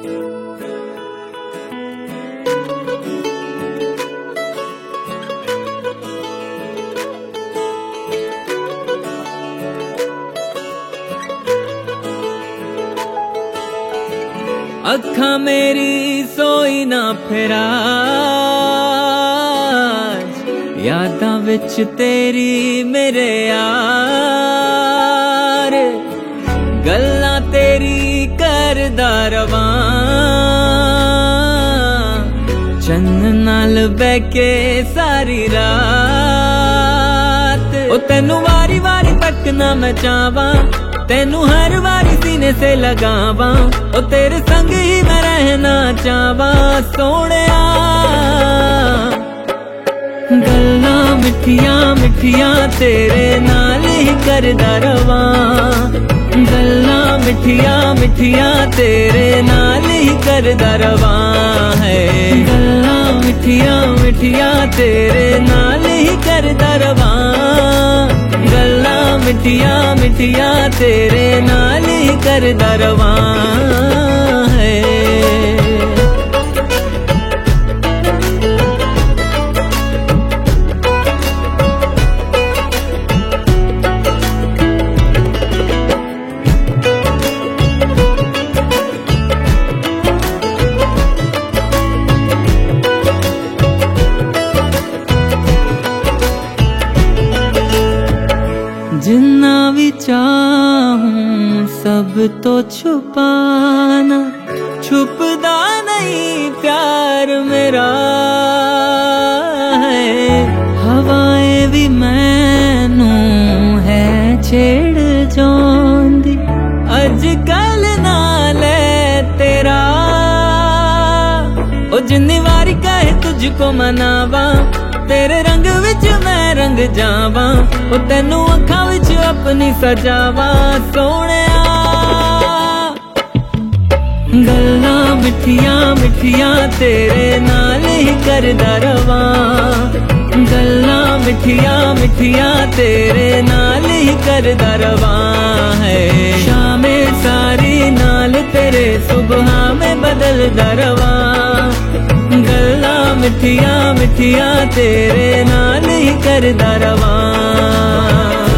अखा मेरी सोई ना फिरा यादां विच तेरी मेरे यार गल्लां तेरी करदा रवां चन्न नाल बैके सारी रात ओ तेनू वारी वारी तकना मैं चाहवां तेनू हर बारी सीने से लगावा ओ तेरे संग ही मैं रहना चाहवा सोहणिया गल्लां मिठियां मिठियां तेरे नाल ही करदा रवां गल्लां मिठियां मिठियां तेरे नाल ही करदा रवां है गल्लां मिठियां मिठियां तेरे नाल ही करदा रवां गल्लां मिठियां मिठियां तेरे नाल ही करदा रवां है। जिन्ना भी चाहूं सब तो छुपाना छुपदा नहीं प्यार मेरा है हवाएं भी मैनू है छेड़ जांदी अजकल नाले तेरा ओ जिन्नी वारी कहे तुझको मनावा तेरे रंग विच मैं रंग जावा ओ तेनू अखां विच अपनी सजावा सोहणिया गल्लां मिठियां मिठियां तेरे नाल ही करदा रवां गल्लां मिठियां मिठियां तेरे नाल ही करदा रवां है शामे सारी नाल तेरे सुबह में बदलदा रवां गल्लां मिठियां मिठियां तेरे नाल ही करदा रवां।